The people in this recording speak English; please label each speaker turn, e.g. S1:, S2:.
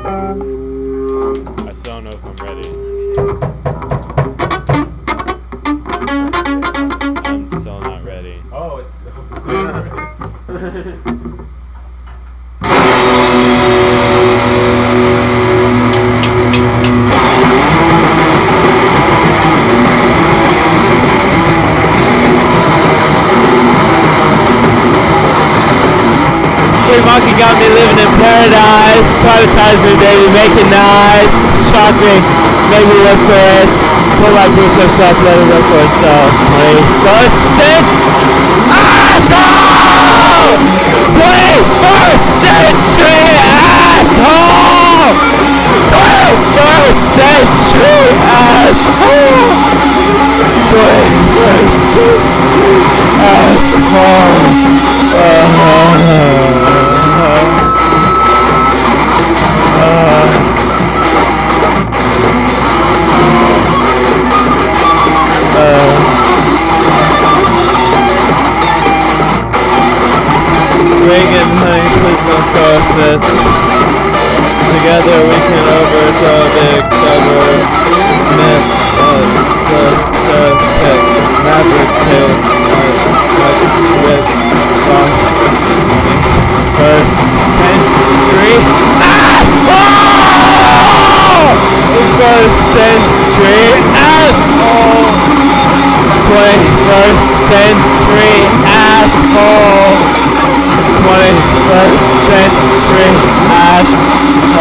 S1: I still don't know if I'm ready. I'm still not ready.
S2: Oh, it's
S3: Free Monkey got me living in paradise, privatizing baby, making nights, shock me, make me look for it, pull my boots up, let it look for itself. 21st asshole! 21st century asshole! 21st century asshole! 21st century Reagan, honey, please don't cross this. Together we can overthrow big governments of the subject. Maverick Hill, first century asshole! First century asshole! 21st century asshole! 21st century asshole!